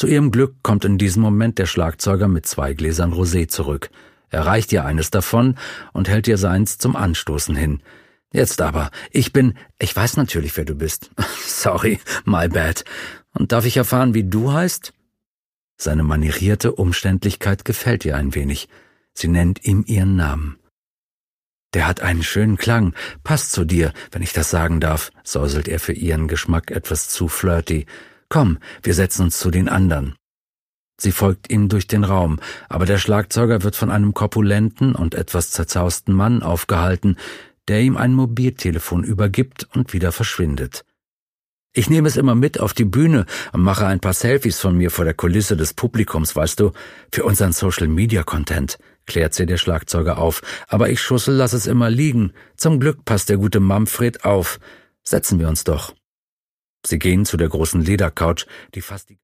Zu ihrem Glück kommt in diesem Moment der Schlagzeuger mit 2 Gläsern Rosé zurück. Er reicht ihr eines davon und hält ihr seins zum Anstoßen hin. »Jetzt aber, ich weiß natürlich, wer du bist. Sorry, my bad. Und darf ich erfahren, wie du heißt?« Seine manierierte Umständlichkeit gefällt ihr ein wenig. Sie nennt ihm ihren Namen. »Der hat einen schönen Klang, passt zu dir, wenn ich das sagen darf«, säuselt er für ihren Geschmack etwas zu flirty. »Komm, wir setzen uns zu den anderen.« Sie folgt ihm durch den Raum, aber der Schlagzeuger wird von einem korpulenten und etwas zerzausten Mann aufgehalten, der ihm ein Mobiltelefon übergibt und wieder verschwindet. »Ich nehme es immer mit auf die Bühne und mache ein paar Selfies von mir vor der Kulisse des Publikums, weißt du, für unseren Social-Media-Content«, klärt sie der Schlagzeuger auf. »Aber ich Schussel lass es immer liegen. Zum Glück passt der gute Manfred auf. Setzen wir uns doch.« Sie gehen zu der großen Ledercouch, die fast die